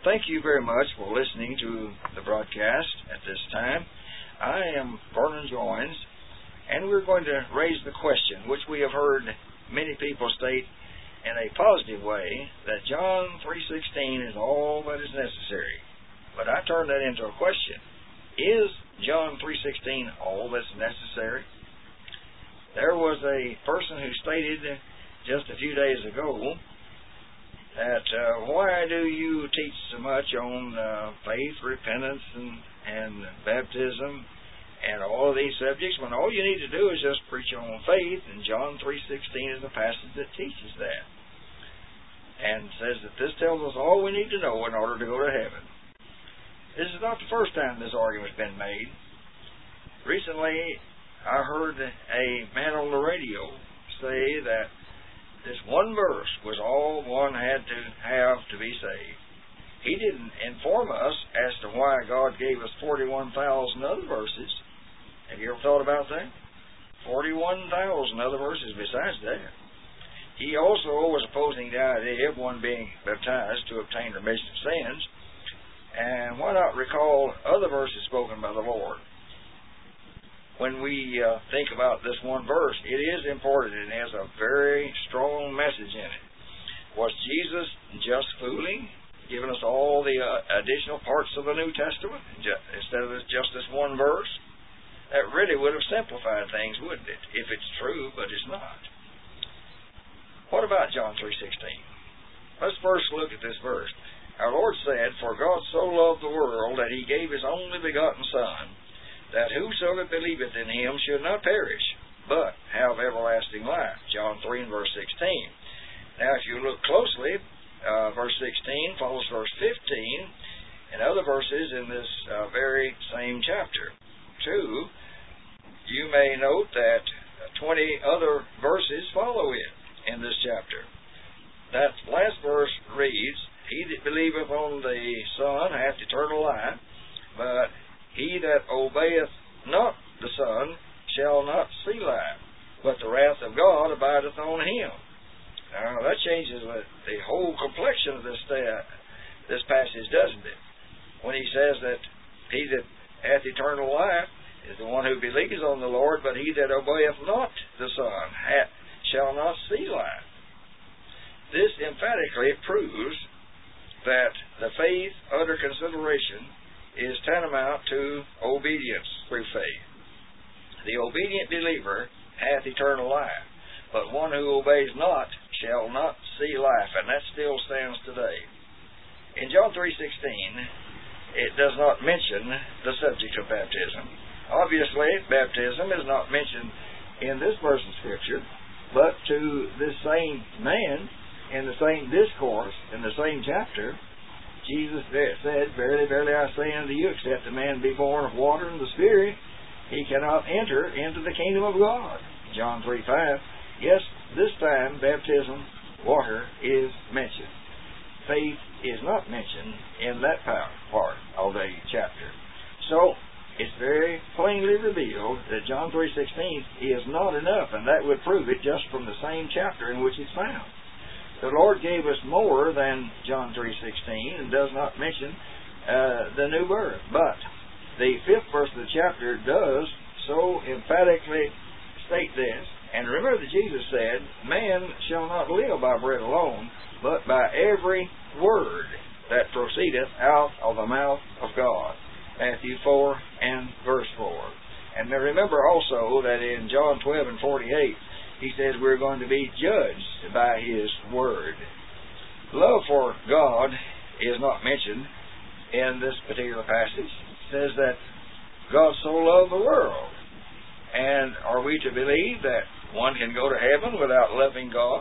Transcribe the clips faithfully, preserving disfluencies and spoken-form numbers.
thank you very much for listening to the broadcast at this time. I am Vernon Joines, and we're going to raise the question, which we have heard many people state in a positive way, that John three sixteen is all that is necessary. But I turn that into a question. Is John three sixteen all that's necessary? There was a person who stated just a few days ago that uh, why do you teach so much on uh, faith, repentance, and, and baptism, and all of these subjects, when all you need to do is just preach on faith, and John three sixteen is a passage that teaches that, and says that this tells us all we need to know in order to go to heaven. This is not the first time this argument has been made. Recently, I heard a man on the radio say that this one verse was all one had to have to be saved. He didn't inform us as to why God gave us forty-one thousand other verses. Have you ever thought about that? forty-one thousand other verses besides that. He also was opposing the idea of one being baptized to obtain remission of sins. And why not recall other verses spoken by the Lord? When we uh, think about this one verse, it is important and has a very strong message in it. Was Jesus just fooling, giving us all the uh, additional parts of the New Testament ju- instead of this, just this one verse? That really would have simplified things, wouldn't it? If it's true, but it's not. What about John three sixteen? Let's first look at this verse. Our Lord said, "For God so loved the world that He gave His only begotten Son, that whosoever believeth in Him should not perish, but have everlasting life." John three and verse sixteen. Now, if you look closely, uh, verse sixteen follows verse fifteen and other verses in this uh, very same chapter. Two, you may note that twenty other verses follow it in this chapter. That last verse reads, "He that believeth on the Son hath eternal life, but he that obeyeth not the Son shall not see life, but the wrath of God abideth on him." Now, that changes the whole complexion of this, uh, this passage, doesn't it? When he says that he that hath eternal life is the one who believes on the Lord, but he that obeyeth not the Son hath, shall not see life. This emphatically proves that the faith under consideration is tantamount to obedience through faith. The obedient believer hath eternal life, but one who obeys not shall not see life, and that still stands today. In John three sixteen, it does not mention the subject of baptism. Obviously, baptism is not mentioned in this verse of Scripture, but to this same man, in the same discourse, in the same chapter, Jesus said, "Verily, verily, I say unto you, except a man be born of water and the Spirit, he cannot enter into the kingdom of God." John three five. Yes, this time baptism, water, is mentioned. Faith is not mentioned in that part of the chapter. So, it's very plainly revealed that John three sixteen is not enough, and that would prove it just from the same chapter in which it's found. The Lord gave us more than John three sixteen and does not mention uh, the new birth. But the fifth verse of the chapter does so emphatically state this. And remember that Jesus said, "Man shall not live by bread alone, but by every word that proceedeth out of the mouth of God." Matthew four and verse four. And now remember also that in John twelve and forty-eight, He says we're going to be judged by His Word. Love for God is not mentioned in this particular passage. It says that God so loved the world. And are we to believe that one can go to heaven without loving God?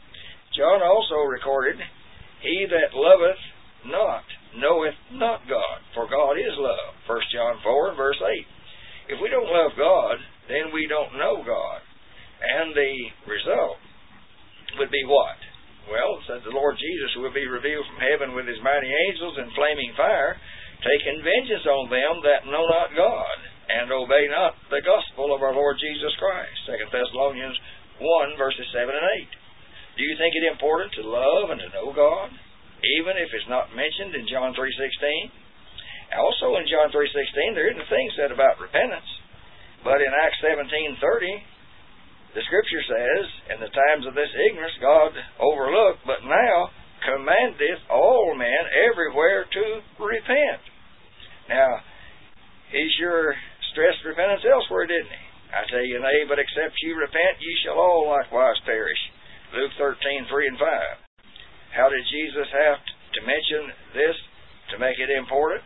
John also recorded, "He that loveth not knoweth not God, for God is love." First John four and verse eight. If we don't love God, then we don't know God. And the result would be what? Well, it said the Lord Jesus will be revealed from heaven with His mighty angels in flaming fire, taking vengeance on them that know not God, and obey not the gospel of our Lord Jesus Christ. Second Thessalonians one, verses seven and eight. Do you think it important to love and to know God, even even if it's not mentioned in John three sixteen. Also in John three sixteen, there isn't a thing said about repentance. But in Acts seventeen thirty, the Scripture says, in the times of this ignorance God overlooked, but now commandeth all men everywhere to repent. Now, he sure stressed repentance elsewhere, didn't he? I tell you, nay, but except you repent, ye shall all likewise perish. Luke thirteen three and five. How did Jesus have to mention this to make it important?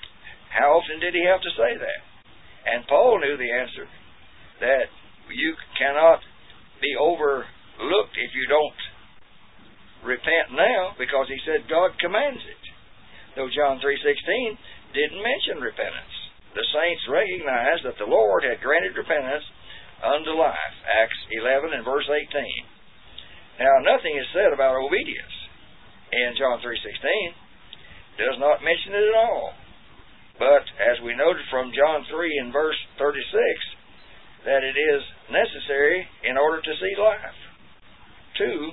How often did he have to say that? And Paul knew the answer, that you cannot be overlooked if you don't repent now, because he said God commands it. Though John three sixteen didn't mention repentance. The saints recognized that the Lord had granted repentance unto life. Acts eleven and verse eighteen. Now, nothing is said about obedience in John three sixteen. Does not mention it at all. But, as we noted from John three and verse thirty-six, that it is necessary in order to see life. Two,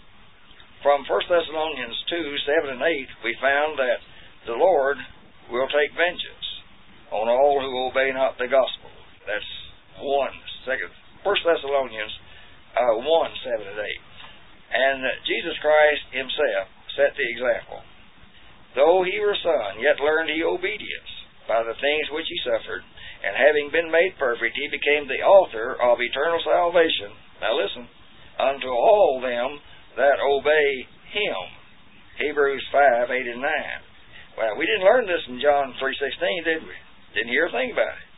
from First Thessalonians two, seven and eight, we found that the Lord will take vengeance on all who obey not the gospel. That's one, second, First Thessalonians uh, one, seven and eight. And Jesus Christ himself set the example. Though he were son, yet learned he obedience by the things which he suffered, and having been made perfect, he became the author of eternal salvation. Now listen, unto all them that obey him. Hebrews five, eight and nine. Well, we didn't learn this in John three sixteen, did we? Didn't hear a thing about it.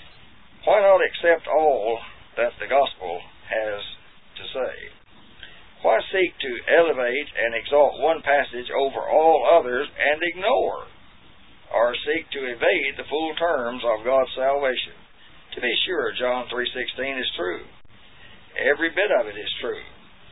Why not accept all that the gospel has to say? Why seek to elevate and exalt one passage over all others and ignore, or seek to evade the full terms of God's salvation? To be sure, John three sixteen is true. Every bit of it is true.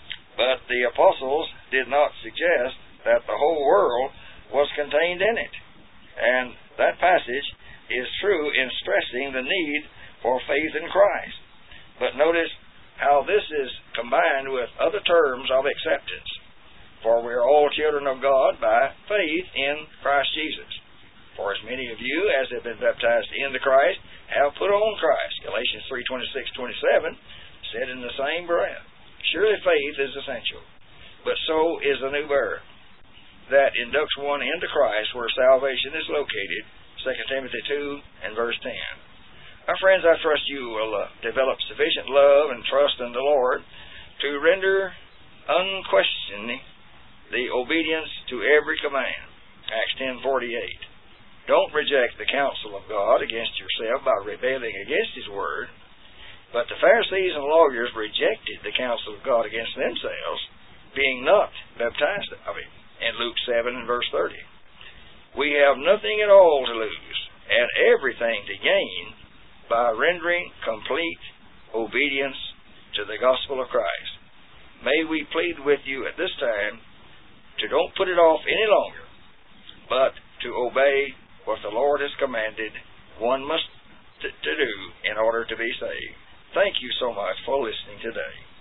But the apostles did not suggest that the whole world was contained in it. And that passage is true in stressing the need for faith in Christ. But notice how this is combined with other terms of acceptance. For we are all children of God by faith in Christ Jesus. For as many of you as have been baptized into Christ have put on Christ. Galatians three, twenty-six, twenty-seven said in the same breath. Surely faith is essential, but so is the new birth that inducts one into Christ, where salvation is located. Second Timothy two and verse ten. My friends, I trust you will uh, develop sufficient love and trust in the Lord to render unquestioning the obedience to every command. Acts ten forty-eight. Don't reject the counsel of God against yourself by rebelling against His Word. But the Pharisees and lawyers rejected the counsel of God against themselves, being not baptized of Him. In Luke seven and verse thirty. We have nothing at all to lose, and everything to gain, by rendering complete obedience to the gospel of Christ. May we plead with you at this time to don't put it off any longer, but to obey what the Lord has commanded one must t- to do in order to be saved. Thank you so much for listening today.